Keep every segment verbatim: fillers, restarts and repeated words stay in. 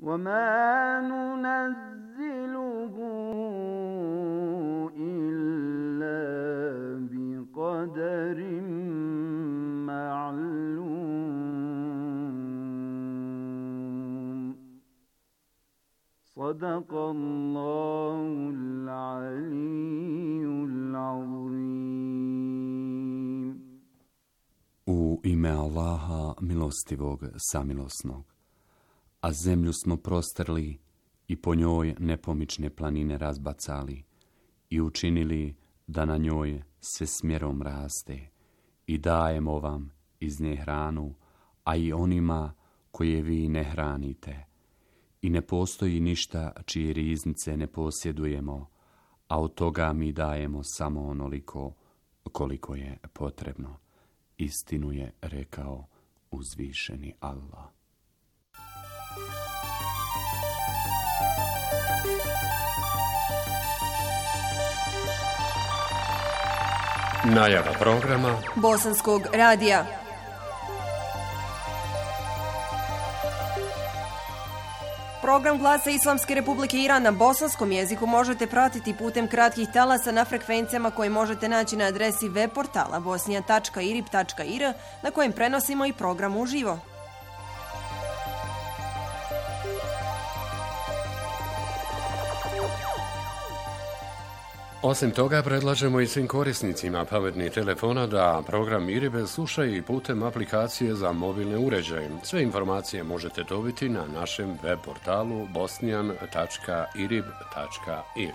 وما ننزله إلا بقدر معلوم صدق الله العلي العظيم. U ime Allaha milostivog samilosnog. A zemlju smo prostrli i po njoj nepomične planine razbacali i učinili da na njoj sve smjerom raste i dajemo vam iz nje hranu, a i onima koje vi ne hranite. I ne postoji ništa čije riznice ne posjedujemo, a od toga mi dajemo samo onoliko koliko je potrebno. Istinu je rekao uzvišeni Allah. Najava programa Bosanskog radija. Program Glasa Islamske Republike Iran na bosanskom jeziku možete pratiti putem kratkih talasa na frekvencijama koje možete naći na adresi web portala bosnija tačka irib tačka ir na kojem prenosimo i program uživo. Osim toga, predlažemo i svim korisnicima pametnih telefona da program Iribe slušaju i putem aplikacije za mobilne uređaje. Sve informacije možete dobiti na našem web portalu bosnijan tačka irib tačka ir.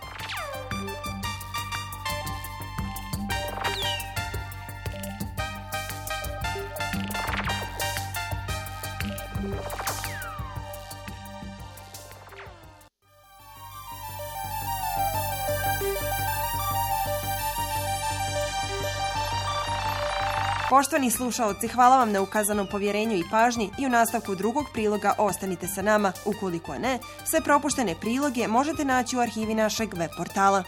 Poštovani slušaoci, hvala vam na ukazanom povjerenju i pažnji i u nastavku drugog priloga ostanite sa nama. Ukoliko ne, sve propuštene priloge možete naći u arhivi našeg web portala.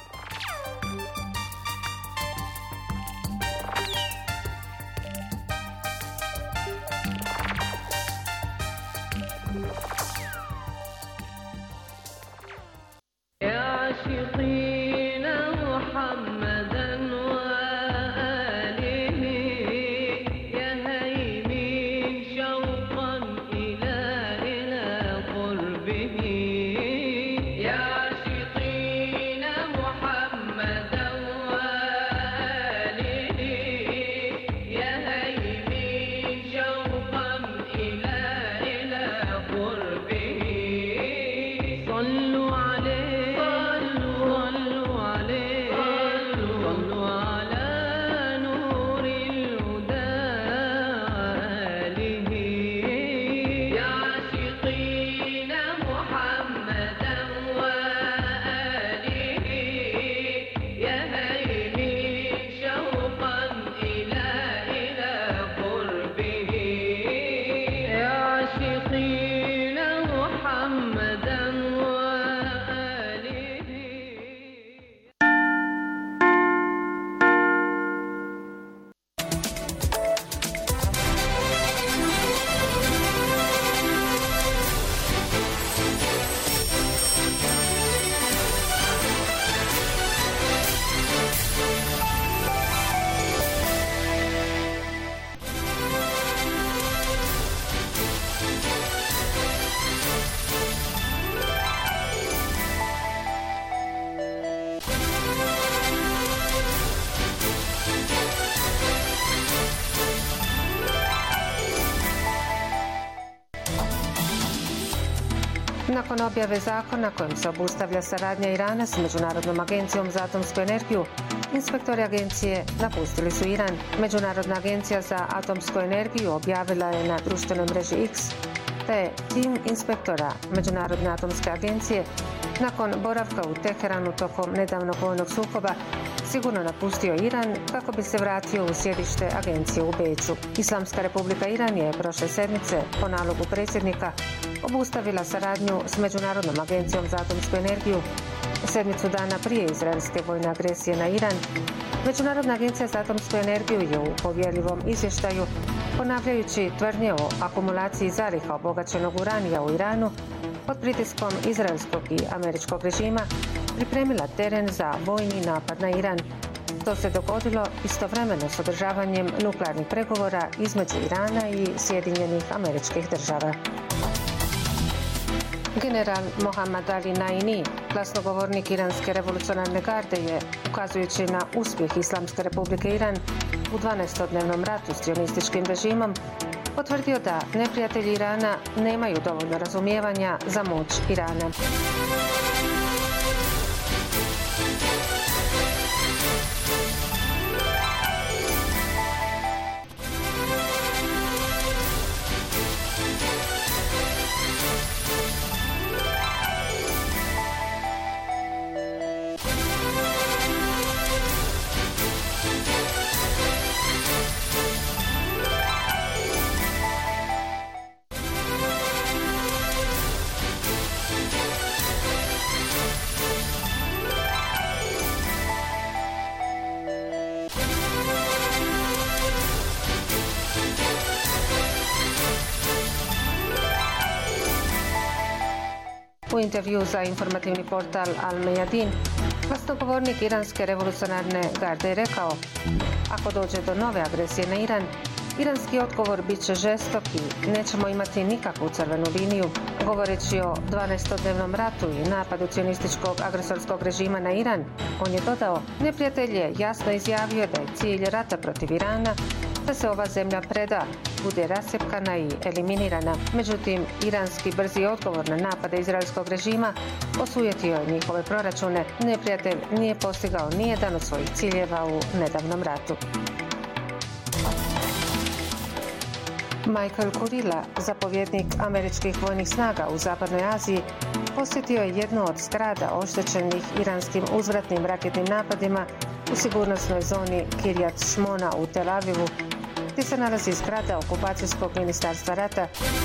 Nakon objave zakona kojim se obustavlja saradnja Irana s Međunarodnom agencijom za atomsku energiju, inspektori agencije napustili su Iran. Međunarodna agencija za atomsku energiju objavila je na društvenoj mreži X da je tim inspektora Međunarodne atomske agencije nakon boravka u Teheranu tokom nedavnog vojnog sukoba sigurno napustio Iran kako bi se vratio u sjedište agencije u Beču. Islamska Republika Iran je prošle sedmice po nalogu predsjednika obustavila saradnju s Međunarodnom agencijom za atomsku energiju sedmicu dana prije izraelske vojne agresije na Iran Međunarodna agencija za atomsku energiju je u povjerljivom izvještaju, ponavljajući tvrdnje o akumulaciji zaliha obogaćenog uranija u Iranu, pod pritiskom izraelskog i američkog režima pripremila teren za vojni napad na Iran. To se dogodilo istovremeno s održavanjem nuklearnih pregovora između Irana i Sjedinjenih Američkih Država. General Mohammad Ali Naini, glasnogovornik Iranske revolucionarne garde, je, ukazujući na uspjeh Islamske republike Iran u dvanaestodnevnom ratu s sionističkim režimom, potvrdio da neprijatelji Irana nemaju dovoljno razumijevanja za moć Irana. U intervju za informativni portal Al Mejadin, glasnogovornik Iranske revolucionarne garde je rekao: ako dođe do nove agresije na Iran, iranski odgovor bit će žestok i nećemo imati nikakvu crvenu liniju. Govoreći o dvanaestodnevnom ratu i napadu sionističkog agresorskog režima na Iran, on je dodao: neprijatelj je jasno izjavio da je cilj rata protiv Irana da se ova zemlja preda, bude rasjepkana i eliminirana. Međutim, iranski brzi odgovor na napade izraelskog režima osujetio je njihove proračune. Neprijatelj nije postigao nijedan od svojih ciljeva u nedavnom ratu. Michael Kurila, zapovjednik američkih vojnih snaga u Zapadnoj Aziji, posjetio je jednu od zgrada oštećenih iranskim uzvratnim raketnim napadima u sigurnosnoj zoni Kiryat Shmona u Tel Avivu, gdje se nalazi zgrada okupacijskog ministarstva rata.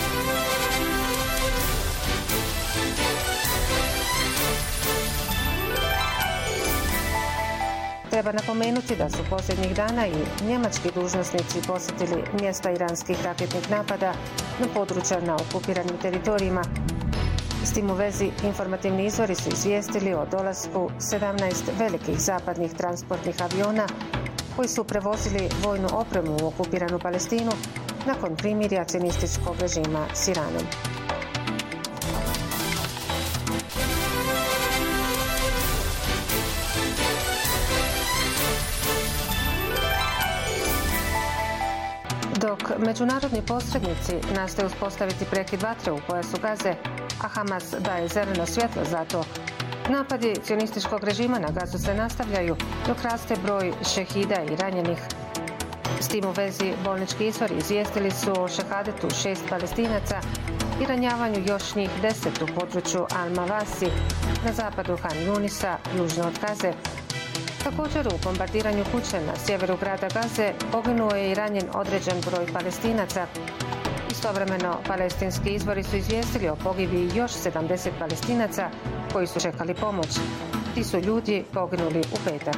Treba napomenuti da su posljednjih dana i njemački dužnosnici posjetili mjesta iranskih raketnih napada na područja na okupiranim teritorijima. S tim u vezi informativni izvori su izvijestili o dolasku sedamnaest velikih zapadnih transportnih aviona koji su prevozili vojnu opremu u okupiranu Palestinu nakon primirja sionističkog režima s Iranom. Dok međunarodni posrednici nastoje uspostaviti prekid vatre u pojasu Gaze, a Hamas daje zeleno svjetlo za to, napadi sionističkog režima na Gazu se nastavljaju dok raste broj šehida i ranjenih. S tim u vezi bolnički izvori izvijestili su o šehadetu šest Palestinaca i ranjavanju još njih deset u području Al-Mawasi na zapadu Han Yunisa, južno od Gaze. Također u bombardiranju kuće na sjeveru grada Gaze poginuo je i ranjen određen broj Palestinaca. Istovremeno, palestinski izvori su izvijestili o pogibiji još sedamdeset Palestinaca koji su čekali pomoć. Ti su ljudi poginuli u petak.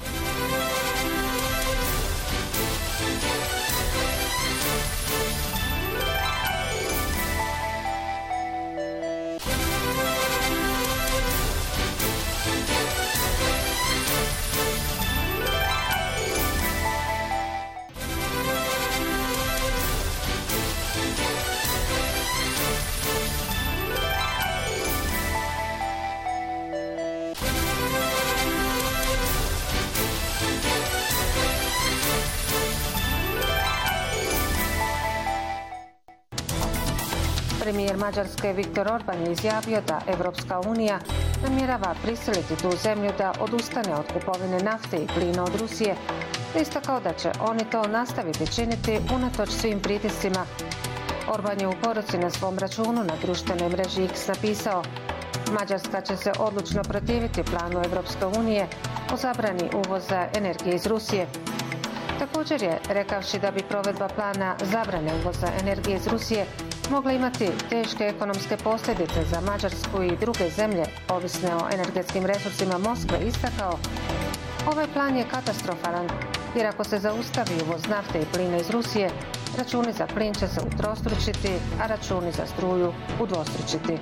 Premijer Mađarske Viktor Orban je izjavio da Evropska unija namjerava prisiliti tu zemlju da odustane od kupovine nafte i plina od Rusije, te istakao da će oni to nastaviti činiti unatoč svim pritiscima. Orban je u poruci na svom računu na društvenoj mreži X napisao: Mađarska će se odlučno protiviti planu Evropske unije o zabrani uvoza energije iz Rusije. Također je rekavši da bi provedba plana zabrane uvoza energije iz Rusije mogla imati teške ekonomske posljedice za Mađarsku i druge zemlje ovisne o energetskim resursima Moskve, istakao: Ovaj plan je katastrofalan, jer ako se zaustavi uvoz nafte i plina iz Rusije, računi za plin će se utrostručiti, a računi za struju udvostručiti.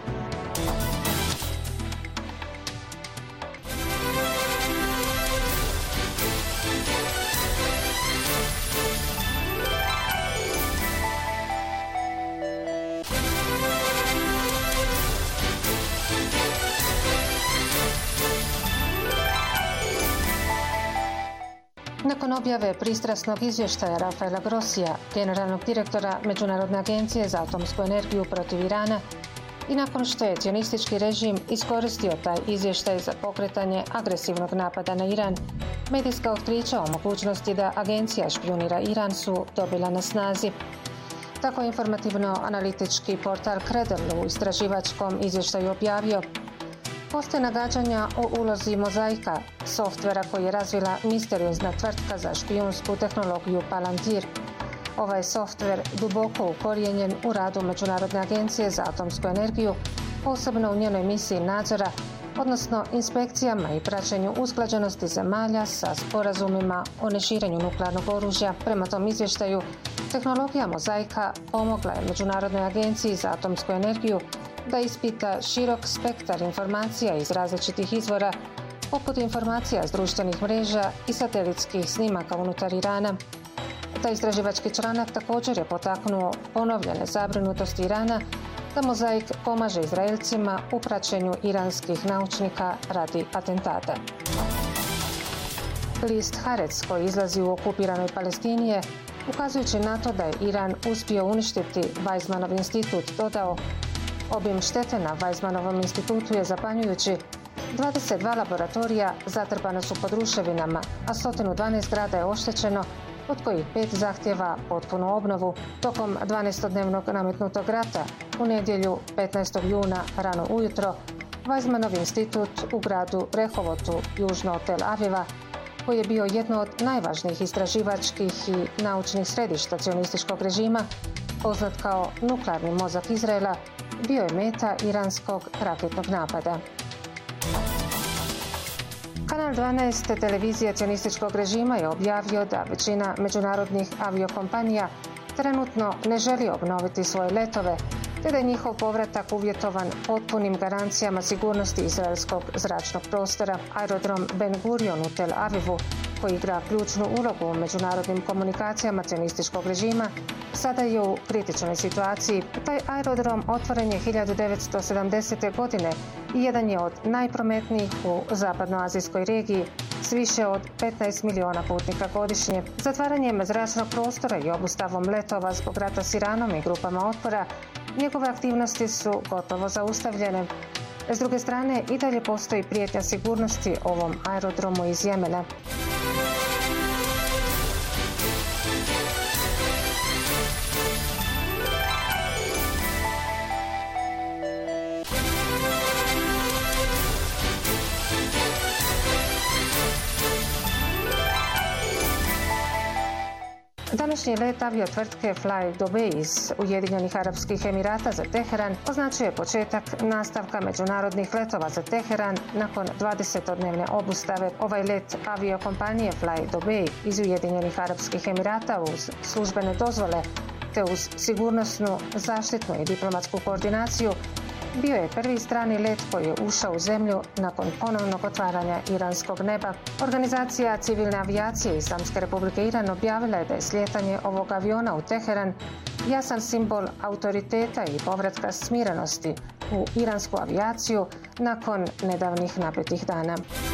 Nakon objave pristrasnog izvještaja Rafaela Grossija, generalnog direktora Međunarodne agencije za atomsku energiju protiv Irana, i nakon što je cionistički režim iskoristio taj izvještaj za pokretanje agresivnog napada na Iran, medijska otkrića o mogućnosti da agencija špijunira Iran su dobila na snazi. Tako je informativno-analitički portal Credel u istraživačkom izvještaju objavio: postoje nagađanja o ulozi Mozaika, softvera koji je razvila misteriozna tvrtka za špijunsku tehnologiju Palantir. Ovaj softver duboko ukorijenjen u radu Međunarodne agencije za atomsku energiju, posebno u njenoj misiji nadzora, odnosno inspekcijama i praćenju usklađenosti zemalja sa sporazumima o neširenju nuklearnog oružja. Prema tom izvještaju, tehnologija Mozaika pomogla je Međunarodnoj agenciji za atomsku energiju da ispita širok spektar informacija iz različitih izvora, poput informacija s društvenih mreža i satelitskih snimaka unutar Irana. Taj istraživački članak također je potaknuo ponovljene zabrinutosti Irana da Mozaik pomaže Izraelcima u praćenju iranskih naučnika radi atentata. List Haaretz, koji izlazi u okupiranoj Palestini, je, ukazujući na to da je Iran uspio uništiti Weizmannov institut, dodao: obim štete na Weizmannovom institutu je zapanjujući. dvadeset dva laboratorija zatrpana su pod ruševinama, a sto dvanaest zgrada je oštećeno, od kojih pet zahtjeva potpunu obnovu. Tokom dvanaestodnevnog nametnutog rata, u nedjelju petnaestog juna rano ujutro, Weizmannov institut u gradu Rehovotu, južno od Tel Aviva, koji je bio jedno od najvažnijih istraživačkih i naučnih središta cionističkog režima, poznat kao nuklearni mozak Izraela, bio je meta iranskog raketnog napada. Kanal dvanaest televizije cionističkog režima je objavio da većina međunarodnih aviokompanija trenutno ne želi obnoviti svoje letove, te da je njihov povratak uvjetovan potpunim garancijama sigurnosti izraelskog zračnog prostora. Aerodrom Ben Gurion u Tel Avivu, koji igra ključnu ulogu u međunarodnim komunikacijama cionističkog režima, sada je u kritičnoj situaciji. Taj aerodrom otvoren je hiljadu devetsto sedamdesete. godine i jedan je od najprometnijih u zapadnoazijskoj regiji s više od petnaest miliona putnika godišnje. Zatvaranjem zračnog prostora i obustavom letova zbog rata s Iranom i grupama otpora, njegove aktivnosti su gotovo zaustavljene. S druge strane, i dalje postoji prijetnja sigurnosti ovom aerodromu iz Jemena. Današnji let aviotvrtke Fly Dubai iz Ujedinjenih Arapskih Emirata za Teheran označuje početak nastavka međunarodnih letova za Teheran nakon dvadesetodnevne obustave. Ovaj let aviokompanije Fly Dubai iz Ujedinjenih Arapskih Emirata uz službene dozvole te uz sigurnosnu, zaštitnu i diplomatsku koordinaciju bio je prvi strani let koji je ušao u zemlju nakon ponovnog otvaranja iranskog neba. Organizacija civilne avijacije Islamske Republike Iran objavila je da je slijetanje ovog aviona u Teheran jasan simbol autoriteta i povratka smirenosti u iransku avijaciju nakon nedavnih napetih dana.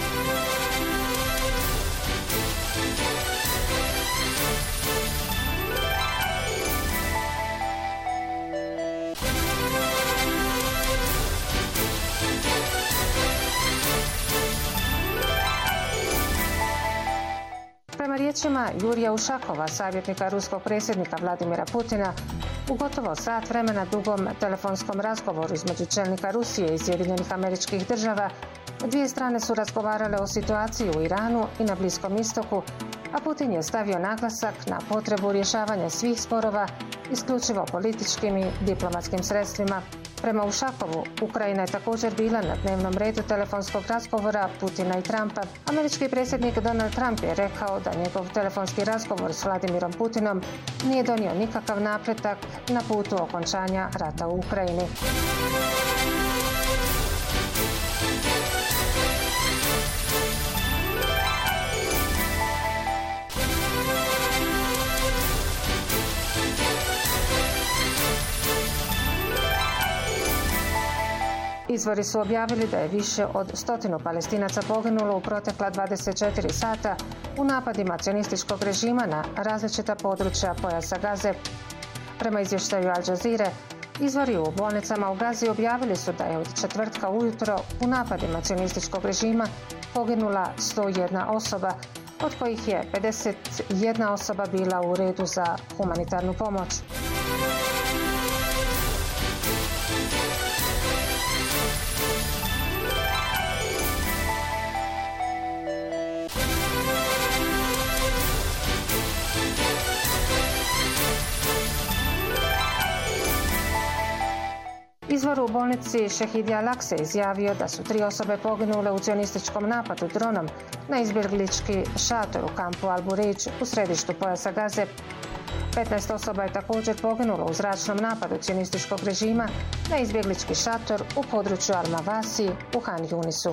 Prema riječima Jurija Ušakova, savjetnika ruskog predsjednika Vladimira Putina, u gotovo sat vremena dugom telefonskom razgovoru između čelnika Rusije i Sjedinjenih Američkih Država, dvije strane su razgovarale o situaciji u Iranu i na Bliskom istoku, a Putin je stavio naglasak na potrebu rješavanja svih sporova isključivo političkim i diplomatskim sredstvima. Prema Ušakovu, Ukrajina je također bila na dnevnom redu telefonskog razgovora Putina i Trumpa. Američki predsjednik Donald Trump je rekao da njegov telefonski razgovor s Vladimirom Putinom nije donio nikakav napredak na putu okončanja rata u Ukrajini. Izvori su objavili da je više od stotinu Palestinaca poginulo u protekla dvadeset četiri sata u napadima cionističkog režima na različita područja pojasa Gaze. Prema izvještaju Al Jazeere, izvori u bolnicama u Gazi objavili su da je od četvrtka ujutro u napadima cionističkog režima poginula sto jedna osoba, od kojih je pedeset jedna osoba bila u redu za humanitarnu pomoć. Izvor u bolnici Šehidi Al-Akse izjavio da su tri osobe poginule u cionističkom napadu dronom na izbjeglički šator u kampu Al-Burejdž u središtu pojasa Gaze. petnaest osoba je također poginulo u zračnom napadu cionističkog režima na izbjeglički šator u području Al-Mawasi u Han Yunisu.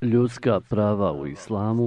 Ljudska prava u islamu.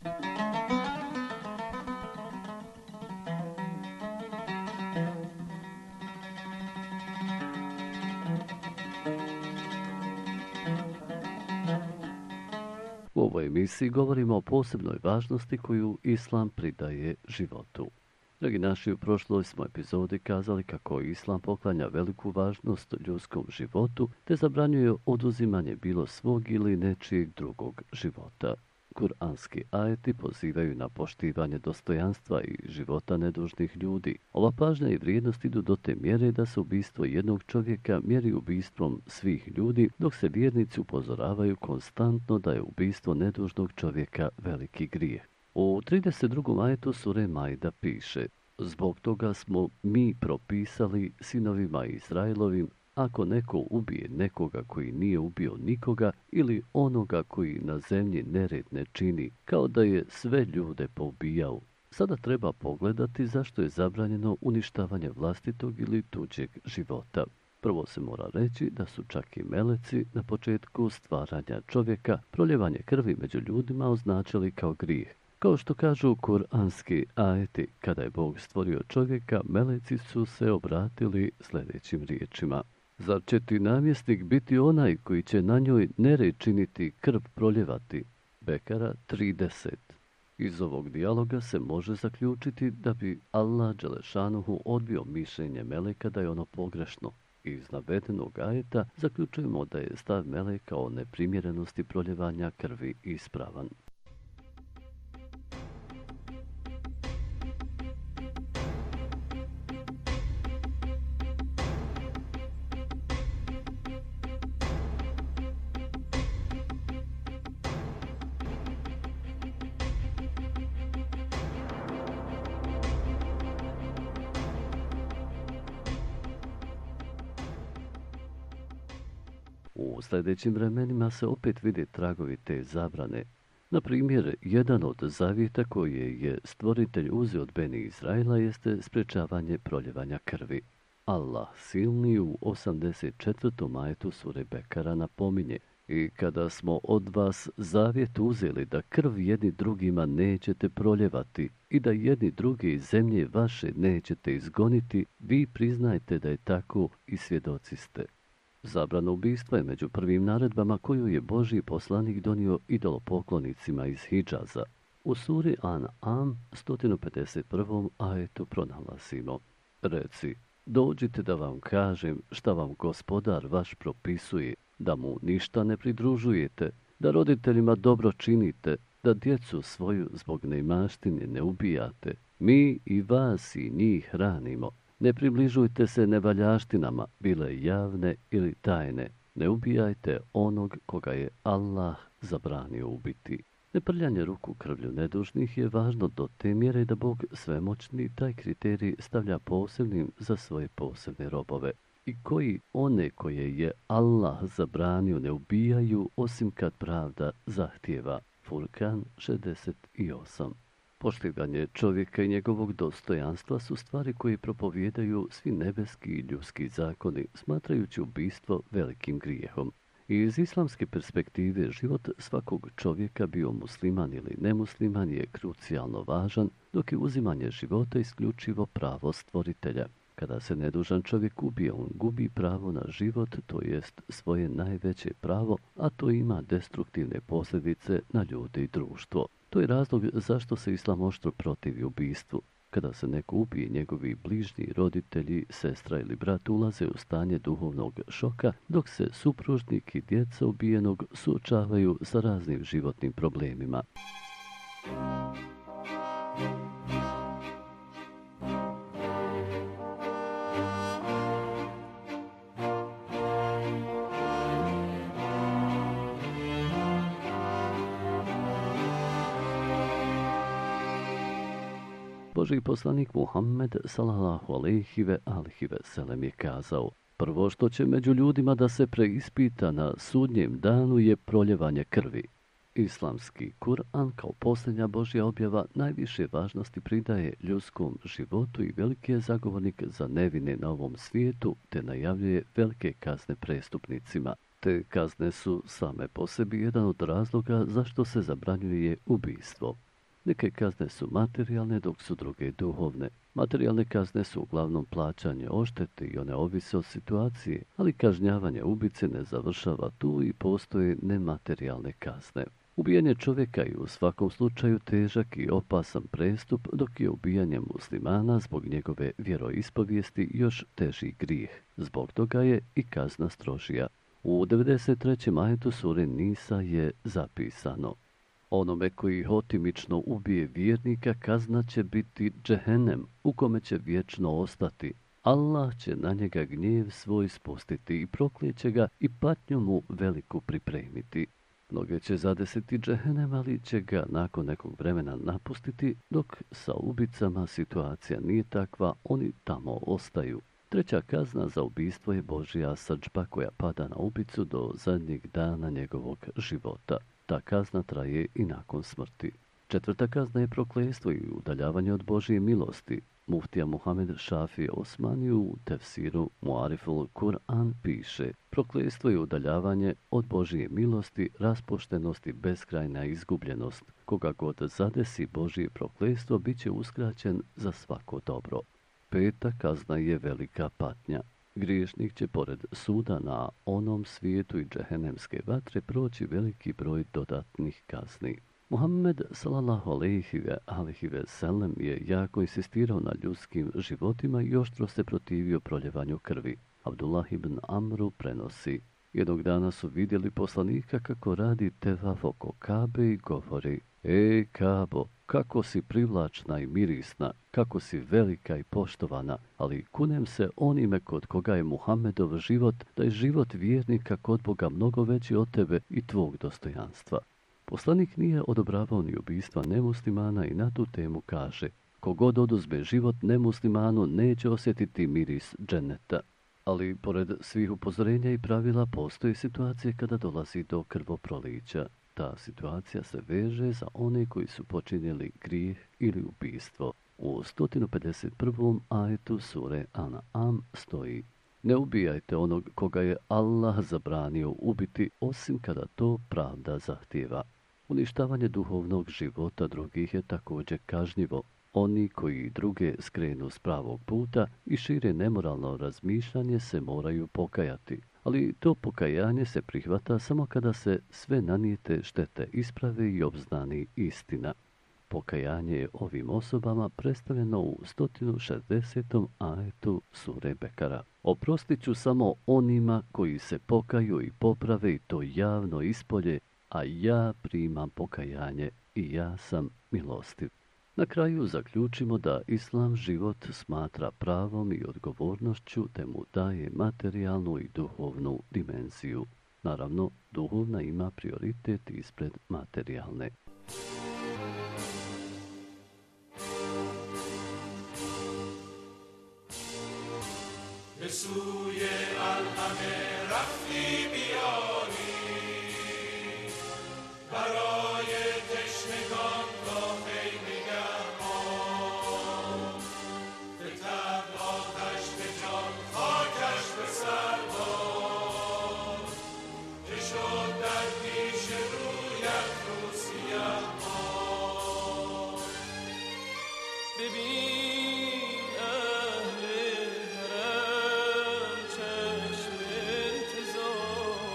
U ovoj emisiji govorimo o posebnoj važnosti koju islam pridaje životu. Dragi naši, u prošloj smo epizodi kazali kako islam poklanja veliku važnost ljudskom životu te zabranjuje oduzimanje bilo svog ili nečijeg drugog života. Kur'anski ajeti pozivaju na poštivanje dostojanstva i života nedužnih ljudi. Ova pažnja i vrijednost idu do te mjere da se ubistvo jednog čovjeka mjeri ubistvom svih ljudi, dok se vjernici upozoravaju konstantno da je ubistvo nedužnog čovjeka veliki grijeh. U trideset drugom ajetu sure Majda piše: zbog toga smo mi propisali sinovima Izraelovim, ako neko ubije nekoga koji nije ubio nikoga ili onoga koji na zemlji nered ne čini, kao da je sve ljude poubijao. Sada treba pogledati zašto je zabranjeno uništavanje vlastitog ili tuđeg života. Prvo se mora reći da su čak i meleci na početku stvaranja čovjeka proljevanje krvi među ljudima označili kao grijeh. Kao što kažu kuranski ajeti, kada je Bog stvorio čovjeka, meleci su se obratili sljedećim riječima: zar će ti namjesnik biti onaj koji će na njoj nered činiti, krv proljevati? Bekara trideset. Iz ovog dijaloga se može zaključiti da bi Allah dželešanuhu odbio mišljenje meleka da je ono pogrešno. Iz navedenog ajeta zaključujemo da je stav meleka o neprimjerenosti proljevanja krvi ispravan. U sljedećim vremenima se opet vide tragovi te zabrane. Na primjer, jedan od zavjeta koje je stvoritelj uzeo od Beni Izraela jeste sprečavanje proljevanja krvi. Allah silni u osamdeset četvrtom ajetu sure Bekara napominje: i kada smo od vas zavjet uzeli da krv jedni drugima nećete proljevati i da jedni druge iz zemlje vaše nećete izgoniti, vi priznajte da je tako i svjedoci ste. Zabrana ubistva je među prvim naredbama koju je Božji poslanik donio idolopoklonicima iz Hidžaza. U suri An'am sto pedeset prvom ajetu pronalazimo: reci, dođite da vam kažem šta vam gospodar vaš propisuje, da mu ništa ne pridružujete, da roditeljima dobro činite, da djecu svoju zbog neimaštine ne ubijate. Mi i vas i njih hranimo. Ne približujte se nevaljaštinama, bile javne ili tajne. Ne ubijajte onog koga je Allah zabranio ubiti. Neprljanje ruku krvlju nedužnih je važno do te mjere da Bog svemoćni taj kriterij stavlja posebnim za svoje posebne robove, i koji one koje je Allah zabranio ne ubijaju osim kad pravda zahtijeva. Furkan šezdeset osam. Poštivanje čovjeka i njegovog dostojanstva su stvari koje propovijedaju svi nebeski i ljudski zakoni, smatrajući ubistvo velikim grijehom. Iz islamske perspektive život svakog čovjeka, bio musliman ili nemusliman, je krucijalno važan, dok je uzimanje života isključivo pravo stvoritelja. Kada se nedužan čovjek ubije, on gubi pravo na život, to jest svoje najveće pravo, a to ima destruktivne posljedice na ljude i društvo. To je razlog zašto se islam oštro protivi ubistvu. Kada se neko ubije, njegovi bližnji, roditelji, sestra ili brat ulaze u stanje duhovnog šoka, dok se supružnik i djeca ubijenog suočavaju sa raznim životnim problemima. Božji poslanik Muhammed sallallahu alejhi ve alihi ve selem je kazao: prvo što će među ljudima da se preispita na sudnjem danu je proljevanje krvi. Islamski Kur'an kao posljednja Božja objava najviše važnosti pridaje ljudskom životu i veliki je zagovornik za nevine na ovom svijetu, te najavljuje velike kazne prestupnicima. Te kazne su same po sebi jedan od razloga zašto se zabranjuje ubijstvo. Neke kazne su materijalne, dok su druge duhovne. Materijalne kazne su uglavnom plaćanje odštete i one ovise od situacije, ali kažnjavanje ubice ne završava tu i postoje nematerijalne kazne. Ubijanje čovjeka je u svakom slučaju težak i opasan prestup, dok je ubijanje muslimana zbog njegove vjeroispovijesti još teži grijeh. Zbog toga je i kazna strožija. U devedeset trećem ajetu sure Nisa je zapisano: onome koji hotimično ubije vjernika kazna će biti džehennem, u kome će vječno ostati. Allah će na njega gnjev svoj spustiti i proklijeće ga i patnju mu veliku pripremiti. Mnoge će zadesiti džehennem, ali će ga nakon nekog vremena napustiti, dok sa ubicama situacija nije takva, oni tamo ostaju. Treća kazna za ubijstvo je Božja srdžba koja pada na ubicu do zadnjeg dana njegovog života. Ta kazna traje i nakon smrti. Četvrta kazna je prokletstvo i udaljavanje od Božje milosti. Muftija Muhamed Šafi Osmani u tefsiru Muariful Kur'an piše: prokletstvo je udaljavanje od Božje milosti, raspuštenosti, beskrajna izgubljenost. Koga god zadesi Božje prokletstvo, bit će uskraćen za svako dobro. Peta kazna je velika patnja. Griješnik će pored suda na onom svijetu i džehennemske vatre proći veliki broj dodatnih kazni. Muhammed sallallahu alejhi ve alihi ve sellem je jako insistirao na ljudskim životima i oštro se protivio proljevanju krvi. Abdullah ibn Amru prenosi: jednog dana su vidjeli poslanika kako radi tevaf oko Kabe i govori: E Kabo, kako si privlačna i mirisna, kako si velika i poštovana, ali kunem se onime kod koga je Muhammedov život, da je život vjernika kod Boga mnogo veći od tebe i tvog dostojanstva. Poslanik nije odobravao ni ubistva nemuslimana i na tu temu kaže: kogod oduzme život nemuslimanu neće osjetiti miris dženeta. Ali pored svih upozorenja i pravila postoje situacije kada dolazi do krvoprolića. Ta situacija se veže za one koji su počinjeli grijeh ili ubijstvo. U sto pedeset prvom ajetu sure An'am stoji: ne ubijajte onog koga je Allah zabranio ubiti, osim kada to pravda zahtijeva. Uništavanje duhovnog života drugih je također kažnjivo. Oni koji druge skrenu s pravog puta i šire nemoralno razmišljanje se moraju pokajati. Ali to pokajanje se prihvata samo kada se sve nanijete štete isprave i obznani istina. Pokajanje je ovim osobama predstavljeno u sto šezdesetom ajetu sure Bekara. Oprostit ću samo onima koji se pokaju i poprave i to javno ispolje, a ja primam pokajanje i ja sam milostiv. Na kraju zaključimo da Islam život smatra pravom i odgovornošću te mu daje materijalnu i duhovnu dimenziju. Naravno, duhovna ima prioritet ispred materijalne. ببین اهل حرم چشم انتظار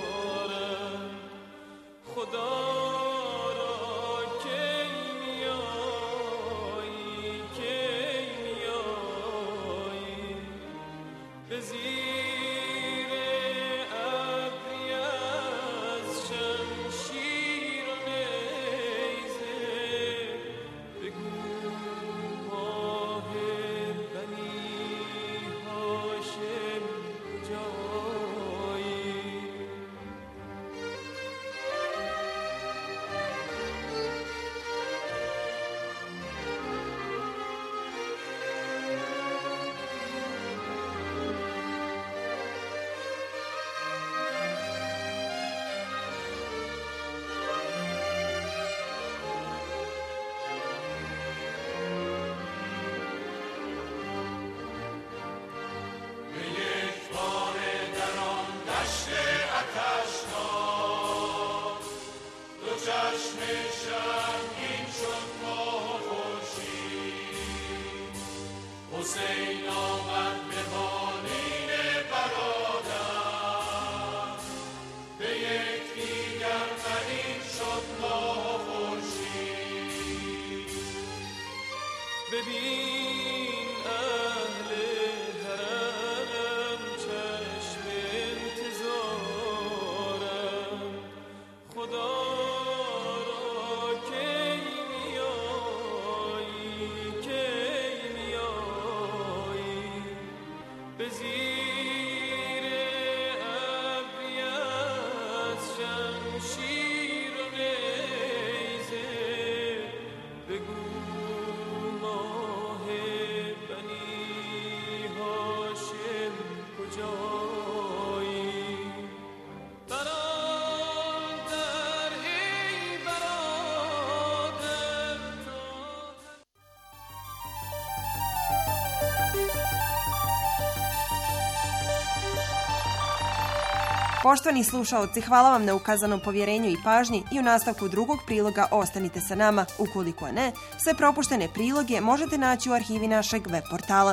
Poštovani slušaoci, hvala vam na ukazanom povjerenju i pažnji i u nastavku drugog priloga ostanite sa nama. Ukoliko ne, sve propuštene priloge možete naći u arhivi našeg web portala.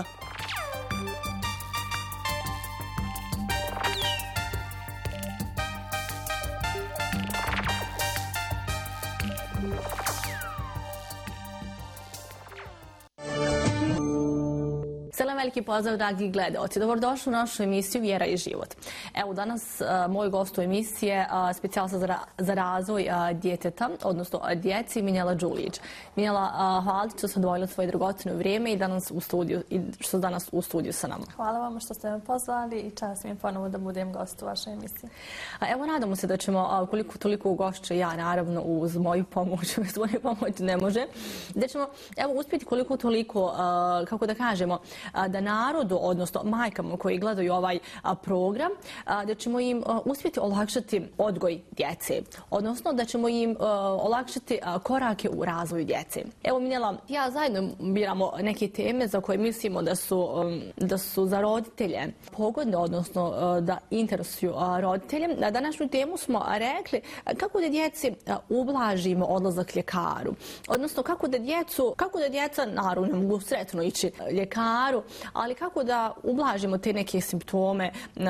Selam, veliki pozdrav, dragi gledaoci. Dobrodošli u našu emisiju Vjera i život. Evo, danas uh, moj gost u emisiji je uh, specijalista za, ra za razvoj uh, djeteta, odnosno uh, djeci, Minjela Đulić. Minjela, uh, hvala ti što ste odvojili svoje dragocjeno vrijeme i, danas u studiju, i što ste danas u studiju sa nama. Hvala vam što ste me pozvali i čast mi je ponovo da budem gost u vašoj emisiji. Uh, evo, nadamo se da ćemo, uh, koliko toliko ugošće ja, naravno, uz moju pomoć, uz moju pomoć ne može, da ćemo, evo, uspjeti koliko toliko, uh, kako da kažemo, da narodu, odnosno majkama koji gledaju ovaj program, da ćemo im uspjeti olakšati odgoj djece, odnosno da ćemo im olakšati korake u razvoju djece. Evo, Minjela, ja zajedno biramo neke teme za koje mislimo da su, da su za roditelje pogodne, odnosno da interesuju roditelje. Na današnju temu smo rekli kako da djeci ublažimo odlazak ljekaru, odnosno kako da djecu, kako da djeca, naravno, ne mogu sretno ići ljekaru, ali kako da ublažimo te neke simptome,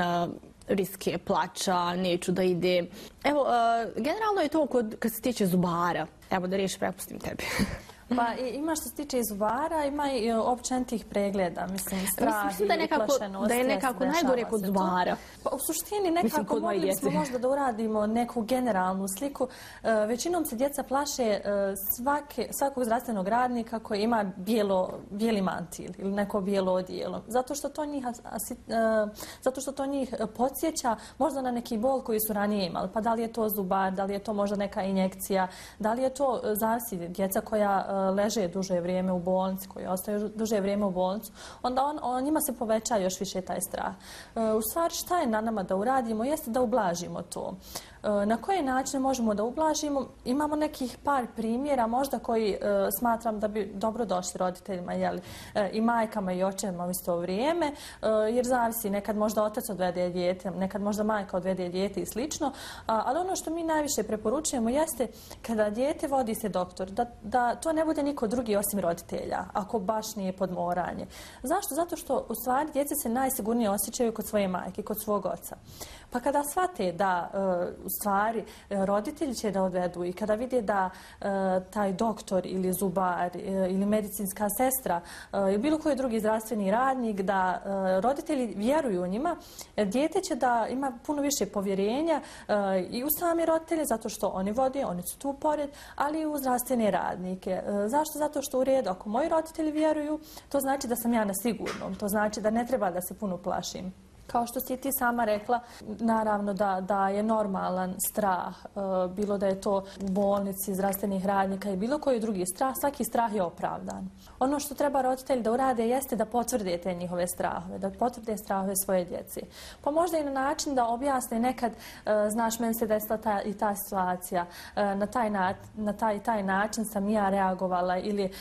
riske plača, neću da ide. Evo, generalno je to kod, kad se tiče zubara. Evo, da riješi, prepustim tebi. Pa ima što se tiče zubara, ima i općenitih pregleda, mislim, strah mislim, da i nekako, uplašenost. Da je nekako najgore kod zubara. Pa, u suštini nekako mogli smo možda da uradimo neku generalnu sliku. Uh, većinom se djeca plaše uh, svake, svakog zdravstvenog radnika koji ima bijelo, bijeli mantil ili neko bijelo odijelo. Zato što to njih, uh, zato što to njih podsjeća možda na neki bol koji su ranije imali. Pa da li je to zubar, da li je to možda neka injekcija, da li je to uh, zavisi djeca koja uh, leže duže vrijeme u bolnici, koji ostaju duže vrijeme u bolnicu, onda on, on, njima se poveća još više taj strah. E, u stvari, šta je na nama da uradimo jeste da ublažimo to. E, na koje načine možemo da ublažimo? Imamo nekih par primjera možda koji e, smatram da bi dobro došli roditeljima, jeli, e, i majkama i očevima u isto vrijeme, e, jer zavisi, nekad možda otac odvede dijete, nekad možda majka odvede dijete i slično, a, ali ono što mi najviše preporučujemo jeste kada dijete vodi se doktor, da, da to ne bude niko drugi osim roditelja, ako baš nije podmoranje. Zašto? Zato što u stvari djeca se najsigurnije osjećaju kod svoje majke, kod svog oca. Pa kada shvate da e, u stvari roditelji će da odvedu i kada vide da e, taj doktor ili zubar e, ili medicinska sestra e, ili bilo koji drugi zdravstveni radnik, da e, roditelji vjeruju u njima, e, dijete će da ima puno više povjerenja e, i u sami roditelje, zato što oni vode, oni su tu pored, ali i u zdravstvene radnike. E, zašto? Zato što u redu, ako moji roditelji vjeruju, to znači da sam ja na sigurnom, to znači da ne treba da se puno plašim. Kao što si ti sama rekla, naravno da, da je normalan strah, e, bilo da je to u bolnici, zdravstvenih radnika i bilo koji drugi strah, svaki strah je opravdan. Ono što treba roditelji da urade jeste da potvrde te njihove strahove, da potvrde strahove svoje djece. Pa možda i na način da objasne nekad, e, znaš, meni se desila ta, i ta situacija, e, na, taj na, na taj taj način sam ja reagovala ili e,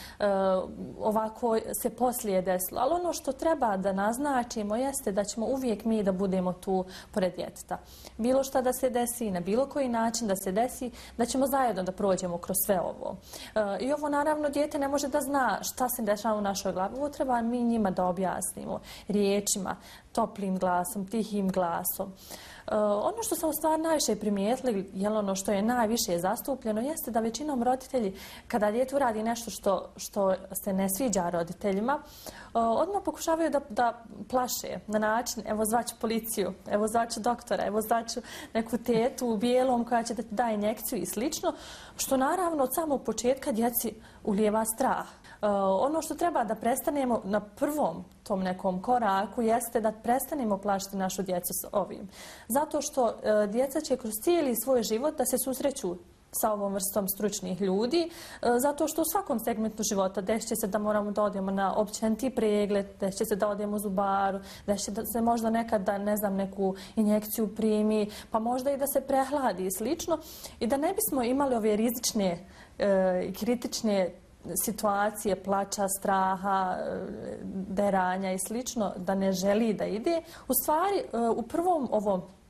ovako se poslije desilo. Ali ono što treba da naznačimo jeste da ćemo uvijek mi da budemo tu pored djeteta. Bilo šta da se desi, na bilo koji način da se desi, da ćemo zajedno da prođemo kroz sve ovo. E, I ovo naravno dijete ne može da zna šta se dešava u našoj glavi. Ovo treba mi njima da objasnimo riječima, toplim glasom, tihim glasom. Uh, ono što sam u stvari najviše primijetili, jel ono što je najviše zastupljeno, jeste da većinom roditelji, kada dijete uradi nešto što, što se ne sviđa roditeljima, uh, odmah pokušavaju da, da plaše na način, evo zvaću policiju, evo zvaću doktora, evo zvaću neku tetu u bijelom koja će da ti da injekciju i slično, što naravno od samog početka djeci ulijeva strah. Uh, ono što treba da prestanemo na prvom tom nekom koraku jeste da prestanemo plašiti našu djecu s ovim. Zato što uh, djeca će kroz cijeli svoj život da se susreću sa ovom vrstom stručnih ljudi, uh, zato što u svakom segmentu života desit će se da moramo da odemo na općeniti pregled, desit će se da odemo u zubaru, desit će da se možda nekad da, ne znam, neku injekciju primi, pa možda i da se prehladi i slično. I da ne bismo imali ove rizične i uh, kritične situacije, plača, straha, deranja i slično, da ne želi da ide. U stvari, u prvom ovom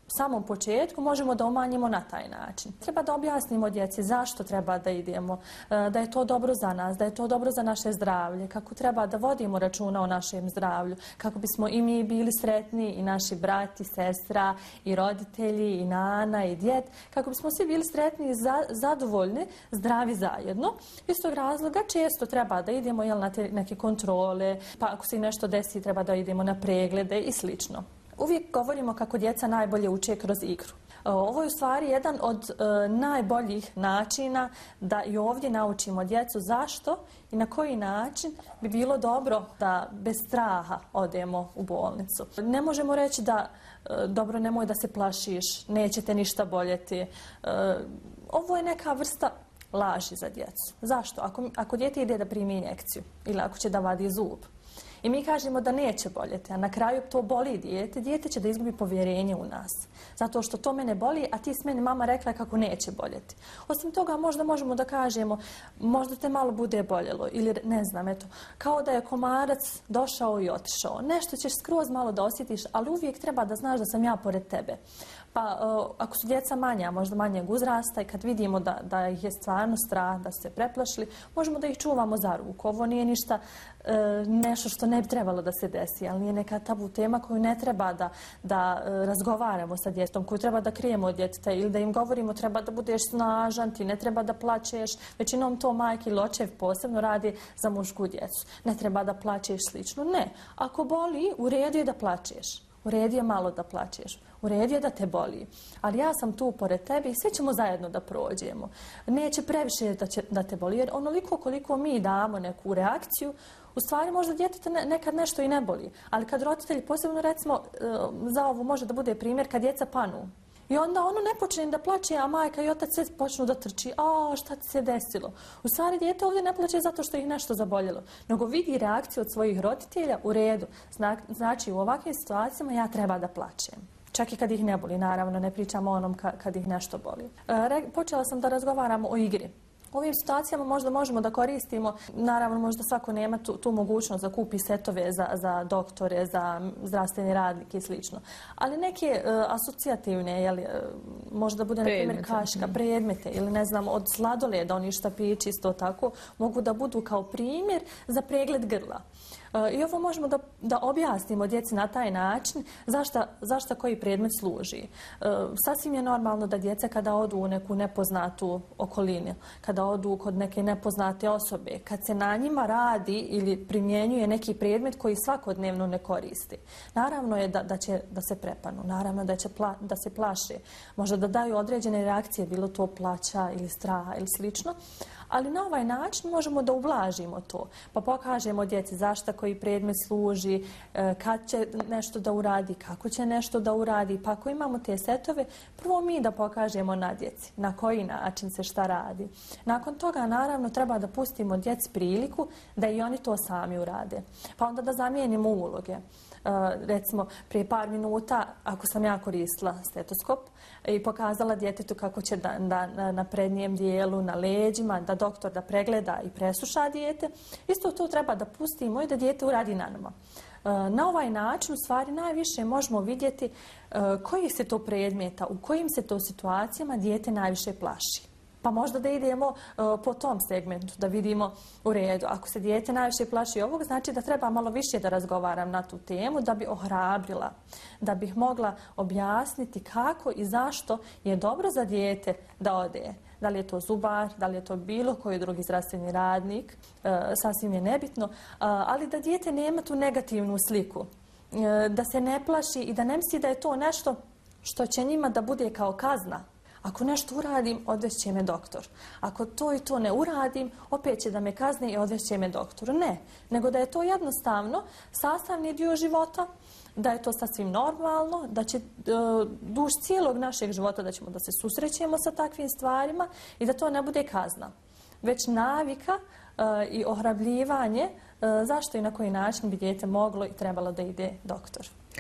samom početku možemo da umanjimo na taj način. Treba da objasnimo djeci zašto treba da idemo, da je to dobro za nas, da je to dobro za naše zdravlje, kako treba da vodimo računa o našem zdravlju, kako bismo i mi bili sretni, i naši brat, i sestra, i roditelji, i nana, i djed, kako bismo svi bili sretni i zadovoljni, zdravi zajedno. Iz tog razloga često treba da idemo jel, na te neke kontrole, pa ako se nešto desi treba da idemo na preglede i slično. Uvijek govorimo kako djeca najbolje uče kroz igru. Ovo je u stvari jedan od e, najboljih načina da i ovdje naučimo djecu zašto i na koji način bi bilo dobro da bez straha odemo u bolnicu. Ne možemo reći da e, dobro, nemoj da se plašiš, neće te ništa boljeti. E, ovo je neka vrsta laži za djecu. Zašto? Ako, ako dijete ide da primi injekciju ili ako će da vadi zub, i mi kažemo da neće boljeti, a na kraju to boli dijete, dijete će da izgubi povjerenje u nas. Zato što to mene boli, a ti s meni mama rekla kako neće boljeti. Osim toga, možda možemo da kažemo, možda te malo bude boljelo, ili ne znam, eto, kao da je komarac došao i otišao. Nešto ćeš skroz malo da osjetiš, ali uvijek treba da znaš da sam ja pored tebe. Pa ako su djeca manja, možda manjeg uzrasta i kad vidimo da, da ih je stvarno strah, da su se preplašili, možemo da ih čuvamo za ruku. Ovo nije ništa e, nešto što ne bi trebalo da se desi, ali nije neka tabu tema koju ne treba da, da e, razgovaramo sa djetetom, koju treba da krijemo od djeteta ili da im govorimo treba da budeš snažan, ti ne treba da plačeš. Većinom to majke ili očev posebno radi za mušku djecu. Ne treba da plačeš slično. Ne. Ako boli, u redu je da plačeš. U redu je malo da plačeš. U redu je da te boli. Ali ja sam tu pored tebe i svi ćemo zajedno da prođemo. Neće previše da, će, da te boli. Jer onoliko koliko mi damo neku reakciju, u stvari možda djetete ne, nekad nešto i ne boli. Ali kad roditelji, posebno recimo za ovo može da bude primjer, kad djeca panu. I onda ono ne počne da plače, a majka i otac sve počnu da trči. A, šta ti se desilo? U stvari dijete ovdje ne plače zato što ih nešto zaboljelo, nego vidi reakciju od svojih roditelja u redu. Zna, znači u ovakvim situacijama ja treba da plačem. Čak i kad ih ne boli, naravno, ne pričamo o onom ka, kad ih nešto boli. E, počela sam da razgovaramo o igri. U ovim situacijama možda možemo da koristimo, naravno možda svako nema tu, tu mogućnost da kupi setove za, za doktore, za zdravstvene radnike i slično. Ali neke uh, asocijativne, jeli, uh, možda bude na primjer kaška, predmete ili ne znam od sladoleda, oni štapići isto tako, mogu da budu kao primjer za pregled grla. I ovo možemo da, da objasnimo djeci na taj način zašta, zašta koji predmet služi. E, sasvim je normalno da djeca kada odu u neku nepoznatu okolinu, kada odu kod neke nepoznate osobe, kad se na njima radi ili primjenjuje neki predmet koji svakodnevno ne koristi. Naravno je da, da će da se prepanu, naravno da će pla, da se plaše, možda da daju određene reakcije, bilo to plaća ili straha ili slično. Ali na ovaj način možemo da ublažimo to, pa pokažemo djeci zašta koji predmet služi, kad će nešto da uradi, kako će nešto da uradi. Pa ako imamo te setove, prvo mi da pokažemo na djeci na koji način se šta radi. Nakon toga, naravno, treba da pustimo djeci priliku da i oni to sami urade. Pa onda da zamijenimo uloge. Uh, recimo, prije par minuta, ako sam ja koristila stetoskop i pokazala djetetu kako će da, da, na prednjem dijelu, na leđima, da doktor da pregleda i presluša dijete, isto to treba da pustimo i da dijete uradi na nama. Uh, na ovaj način, u stvari, najviše možemo vidjeti uh, kojih se to predmeta, u kojim se to situacijama dijete najviše plaši. Pa možda da idemo uh, po tom segmentu, da vidimo u redu. Ako se dijete najviše plaši ovog, znači da treba malo više da razgovaram na tu temu, da bi ohrabrila, da bih mogla objasniti kako i zašto je dobro za dijete da ode. Da li je to zubar, da li je to bilo koji drugi zdravstveni radnik, uh, sasvim je nebitno, uh, ali da dijete nema tu negativnu sliku, uh, da se ne plaši i da ne misli da je to nešto što će njima da bude kao kazna. Ako nešto uradim, odvešće me doktor. Ako to i to ne uradim, opet će da me kazni i odvešće me doktor. Ne, nego da je to jednostavno sastavni dio života, da je to sasvim normalno, da će uh, duž cijelog našeg života da ćemo da se susrećemo sa takvim stvarima i da to ne bude kazna. Već navika uh, i ohrabljivanje uh, zašto i na koji način bi dijete moglo i trebalo da ide doktor.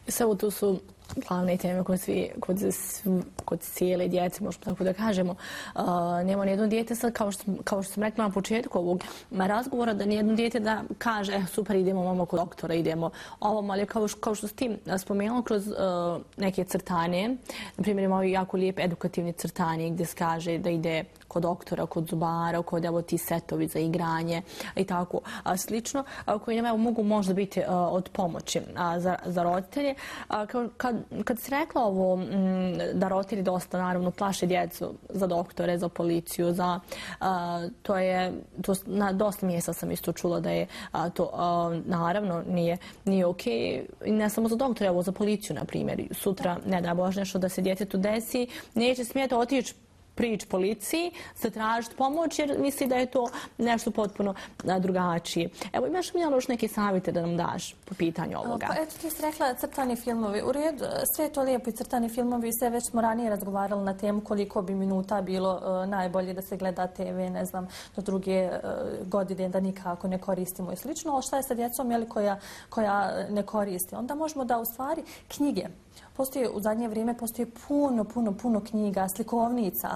Samo tu su glavne teme kod, svi, kod, kod cijele djece, možemo tako da kažemo. Uh, nema nijedno dijete sad, kao što, kao što sam rekla na početku ovog razgovora, da nijedno dijete da kaže eh, super, idemo mamo kod doktora, idemo ovom, ali kao, kao što s tim spomenula kroz uh, neke crtane, na primjer imao jako lijep edukativni crtanje gdje se kaže da ide kod doktora, kod zubara, kod evo ti setovi za igranje i tako a, slično, a, koji nam evo, mogu možda biti a, od pomoći a, za, za roditelje. A, kad, kad si rekla ovo m, da roditelji dosta naravno plaše djecu za doktore, za policiju, za, a, to je, to, na dosta mjesta sam isto čula da je a, to a, naravno nije, nije okej. I ne samo za doktore, evo za policiju, na primjer. Sutra, ne da Bože, nešto da se djetetu desi, neće smjeti otići prići policiji, zatražiti pomoć jer misli da je to nešto potpuno drugačije. Evo, imaš mi još neke savjete da nam daš po pitanju ovoga? Pa eto, ti si rekla crtani filmovi. U redu, sve je to lijepo i crtani filmovi, sve već smo ranije razgovarali na temu koliko bi minuta bilo uh, najbolje da se gleda te ve, ne znam, do druge uh, godine da nikako ne koristimo i slično. Ali šta je sa djecom jeli, koja, koja ne koristi? Onda možemo da u stvari knjige. Postoji, u zadnje vrijeme postoji puno, puno, puno knjiga, slikovnica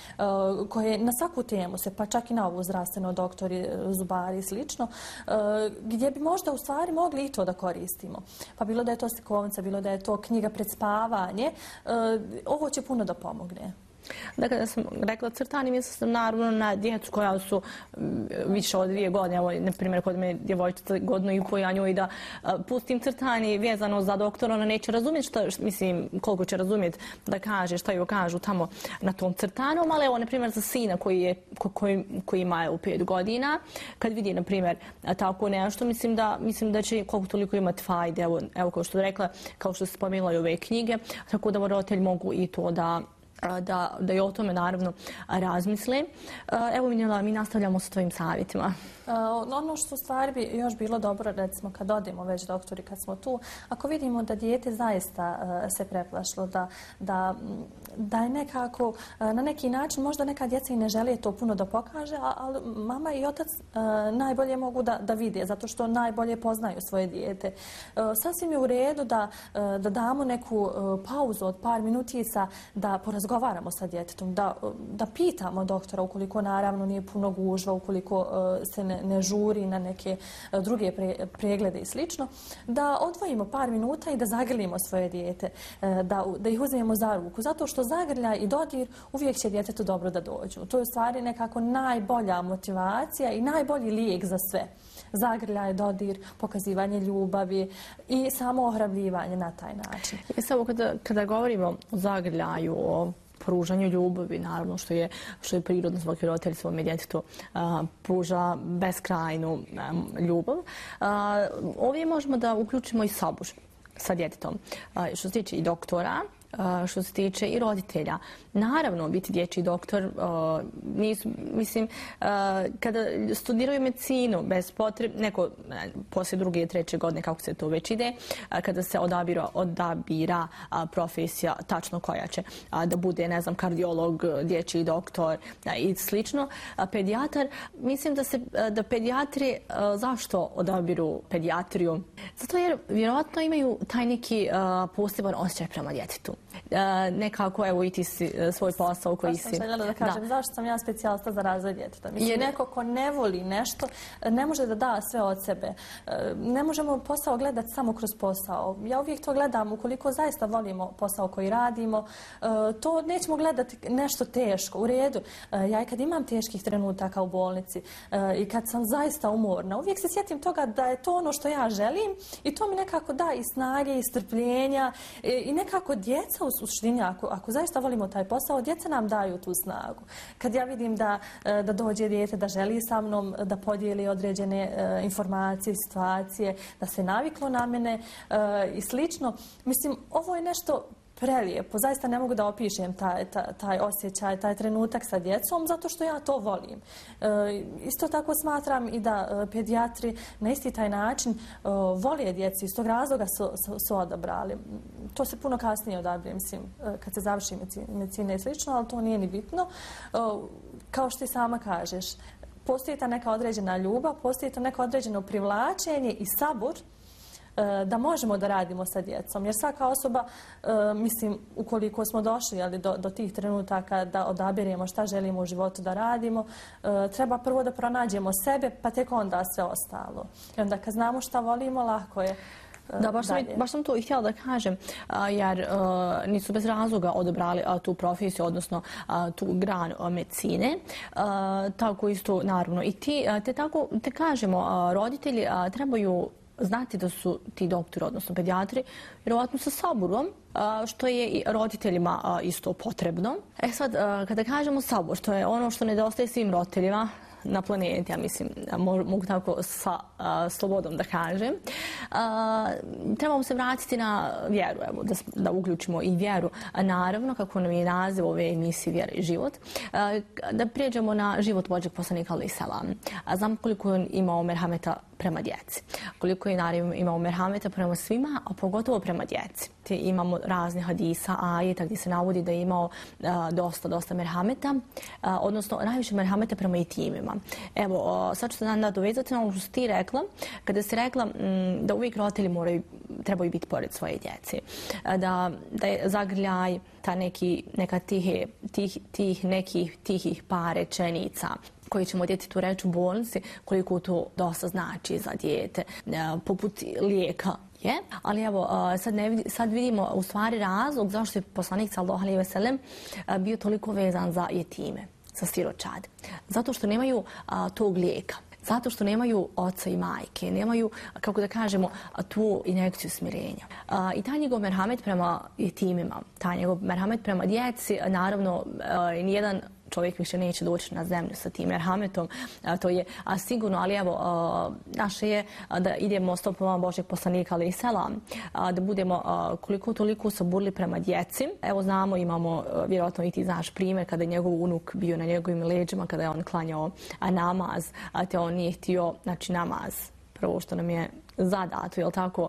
uh, koje na svaku temu se, pa čak i na ovu zdravstveno, doktori, zubari i slično, uh, gdje bi možda u stvari mogli i to da koristimo. Pa bilo da je to slikovnica, bilo da je to knjiga pred spavanje, uh, ovo će puno da pomogne. Dakle, da sam rekla crtani, mislila sam naravno na djecu koja su više od dvije godine. Evo, na primjer, kod me djevojčica godinu i po, ja njoj da a, pustim crtani vezano za doktora, ona neće razumjeti šta, mislim, koliko će razumjeti da kaže, šta joj kažu tamo na tom crtanom, ali evo, na primjer, za sina koji, je, ko, koji, koji ima u pet godina, kad vidi, na primjer, tako nešto, mislim da, mislim da će koliko toliko imati fajde, evo, evo kao što je rekla, kao što se spomenula i ove knjige, tako da roditelji mogu i to da Da, da i o tome naravno razmisle. Evo Minjela, mi nastavljamo sa tvojim savjetima. Ono što u stvari bi još bilo dobro, recimo kad odemo već doktori, kad smo tu, ako vidimo da dijete zaista se preplašilo, da, da, da je nekako na neki način, možda neka djeca i ne žele to puno da pokaže, ali mama i otac najbolje mogu da, da vide, zato što najbolje poznaju svoje dijete. Sasvim je u redu da, da damo neku pauzu od par minutica, da porazgovaramo sa djetetom, da, da pitamo doktora ukoliko naravno nije puno gužva, ukoliko se ne, ne žuri na neke druge pre, preglede i slično, da odvojimo par minuta i da zagrlimo svoje dijete, da, da ih uzmemo za ruku, zato što zagrljaj i dodir uvijek će djetetu dobro da dođu. To je u stvari nekako najbolja motivacija i najbolji lijek za sve. Zagrljaj, dodir, pokazivanje ljubavi i samo ohrabljivanje na taj način. I samo kada, kada govorimo o zagrljaju, o pružanju ljubavi, naravno što je, što je prirodno, svaki roditelj svome djetetu a, pruža beskrajnu a, ljubav. A, ovdje možemo da uključimo i sabor sa djetetom. A, što se tiče i doktora, Uh, što se tiče i roditelja. Naravno, biti dječji doktor, uh, nisu, mislim, uh, kada studiraju medicinu, bez potrebe, neko, ne, poslije druge i treće godine, kako se to već ide, uh, kada se odabira, odabira uh, profesija, tačno koja će uh, da bude, ne znam, kardiolog, dječji doktor uh, i slično, uh, pedijatar, mislim da se, uh, da pedijatri, uh, zašto odabiru pedijatriju? Zato jer vjerojatno imaju taj neki uh, poseban osjećaj prema djetetu. Uh, nekako, evo, i ti si uh, svoj posao koji si... Pa sam željela da kažem, da. Zašto sam ja specijalista za razvoj djeteta? Mislim, Jer... neko ko ne voli nešto, ne može da da sve od sebe. Uh, ne možemo posao gledati samo kroz posao. Ja uvijek to gledam, ukoliko zaista volimo posao koji radimo, uh, to nećemo gledati nešto teško. U redu, uh, ja i kad imam teških trenutaka u bolnici uh, i kad sam zaista umorna, uvijek se sjetim toga da je to ono što ja želim i to mi nekako da i snage i strpljenja i, i nekako djeca u suštini, ako, ako zaista volimo taj posao, djeca nam daju tu snagu. Kad ja vidim da, da dođe dijete, da želi sa mnom da podijeli određene uh, informacije, situacije, da se naviklo na mene uh, i slično, mislim, ovo je nešto prelijepo. Zaista ne mogu da opišem taj, taj, taj osjećaj, taj trenutak sa djecom, zato što ja to volim. E, isto tako smatram i da e, pedijatri na isti taj način e, vole djeci, iz tog razloga su, su, su odabrali. To se puno kasnije odabire, mislim, e, kad se završi medicina i slično, ali to nije ni bitno. E, kao što ti sama kažeš, postoji ta neka određena ljubav, postoji to neko određeno privlačenje i sabor da možemo da radimo sa djecom. Jer svaka osoba, mislim, ukoliko smo došli ali, do, do tih trenutaka da odabiremo šta želimo u životu da radimo, treba prvo da pronađemo sebe, pa tek onda sve ostalo. I onda kad znamo šta volimo, lako je. Da, baš sam, baš sam to i htjela da kažem, jer nisu bez razloga odabrali tu profesiju, odnosno tu granu medicine. Tako isto, naravno, i ti, te tako, te kažemo, roditelji trebaju znati da su ti doktori, odnosno pedijatri, vjerovatno sa saburom, što je i roditeljima isto potrebno. E sad, kada kažemo sabor, što je ono što nedostaje svim roditeljima na planeti, ja mislim, mogu tako sa a, slobodom da kažem. A, trebamo se vratiti na vjeru, evo, da, da uključimo i vjeru. A, naravno, kako nam je naziv ove emisije Vjera i život, a, da prijeđemo na život Božjeg poslanika alejhi selam. Znam koliko je on imao merhameta prema djeci. Koliko je naravno imao merhameta prema svima, a pogotovo prema djeci. Te imamo razne hadisa, ajeta gdje se navodi da je imao a, dosta, dosta merhameta, a, odnosno najviše merhameta prema jetimima. Evo, sad ću se nadovezati na ono što si ti rekla, kada si rekla m, da uvijek roditelji moraju, trebaju biti pored svoje djece. Da, da je zagrljaj, ta neki, neka tihe, tih, tih nekih tihih par rečenica koji ćemo djetetu reći u bolnici, koliko to dosta znači za dijete, poput lijeka. Je, ali evo, sad, ne vidi, sad vidimo u stvari razlog zašto je poslanik sallallahu alejhi ve sellem bio toliko vezan za jetime, za siročad. Zato što nemaju a, tog lijeka. Zato što nemaju oca i majke, nemaju, kako da kažemo, tu injekciju smirenja. A, I taj njegov merhamet prema jetimima, taj njegov merhamet prema djeci, naravno, a, nijedan čovjek više neće doći na zemlju sa tim merhametom, a, to je a, sigurno, ali evo, a, naše je a, da idemo stopama Božjeg poslanika alejhi selam, da budemo a, koliko toliko saburli prema djeci. Evo znamo, imamo, a, vjerojatno i ti znaš primjer, kada je njegov unuk bio na njegovim leđima, kada je on klanjao a, namaz, a te on nije htio, znači namaz, prvo što nam je zadato, je li tako,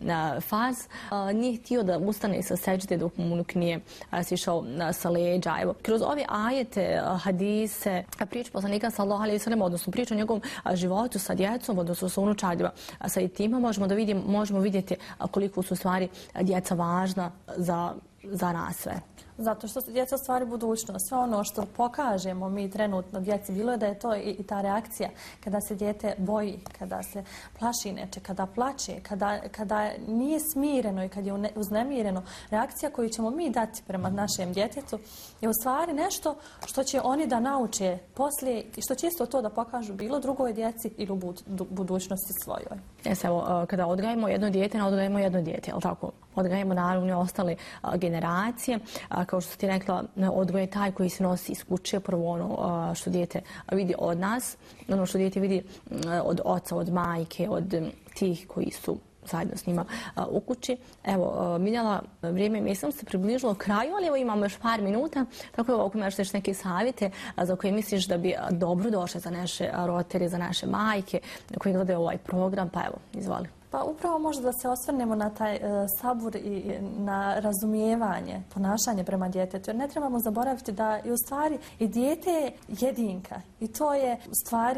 faz, nije htio da ustane sa seđde dok mu unuk nije sišao sa leđa. Evo, kroz ove ajete, hadise, priču poslanika sallallahu alejhi ve sellem, odnosno priču o njegovom životu sa djecom, odnosno sa unučadima, sa jetima, možemo da vidimo, možemo vidjeti koliko su stvari djeca važna za, za nas sve. Zato što su djeca u stvari budućnost. Sve ono što pokažemo mi trenutno djeci, bilo je da je to i, i ta reakcija kada se dijete boji, kada se plaši neče, kada plače, kada, kada nije smireno i kad je uznemireno. Reakcija koju ćemo mi dati prema našem djetetu je u stvari nešto što će oni da nauče poslije i što će isto to da pokažu bilo drugoj djeci ili u budućnosti svojoj. Jes, evo, kada odgajemo jedno dijete, ne odgajemo jedno dijete, je li tako? Odgajemo naravno i ostale a, generacije. A, kao što ti rekla, odgoj je taj koji se nosi iz kuće, prvo ono a, što dijete vidi od nas, ono što dijete vidi a, od oca, od majke, od m, tih koji su zajedno s njima a, u kući. Evo, Miljana, vrijeme mislim se približilo kraju, ali evo imamo još par minuta, tako je ako imaš neke savjete a, za koje misliš da bi dobro došle za naše roditelje, za naše majke koji gledaju ovaj program, pa evo, izvoli. Pa upravo možda da se osvrnemo na taj e, sabur i na razumijevanje, ponašanje prema djetetu. Jer ne trebamo zaboraviti da je u stvari i dijete je jedinka. I to je u stvari,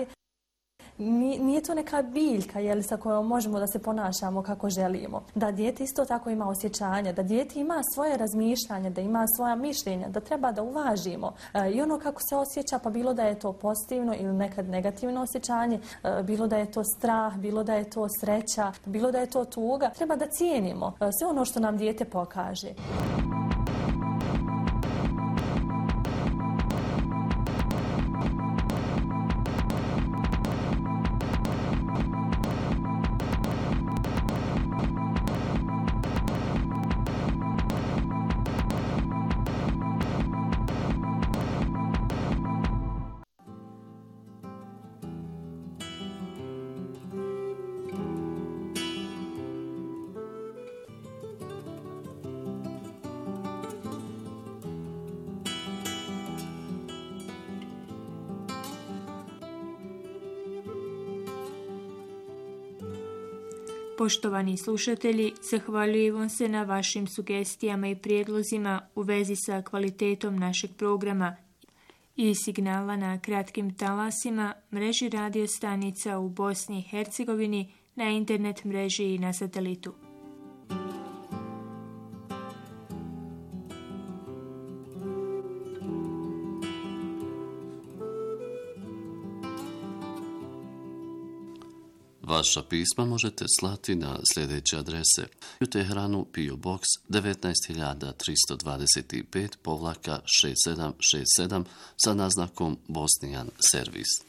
nije to neka biljka jeli, sa kojom možemo da se ponašamo kako želimo. Da dijete isto tako ima osjećanja, da dijete ima svoje razmišljanje, da ima svoja mišljenja, da treba da uvažimo. E, I ono kako se osjeća, pa bilo da je to pozitivno ili nekad negativno osjećanje, e, bilo da je to strah, bilo da je to sreća, bilo da je to tuga, treba da cijenimo e, sve ono što nam dijete pokaže. Poštovani slušatelji, zahvaljujem vam se na vašim sugestijama i prijedlozima u vezi sa kvalitetom našeg programa i signala na kratkim talasima mreži radio stanica u Bosni i Hercegovini na internet mreži i na satelitu. Vaša pisma možete slati na sljedeće adrese: u Teheranu P O Box devetnaest hiljada tristo dvadeset pet povlaka šest sedam šest sedam sa naznakom Bosnian Servis.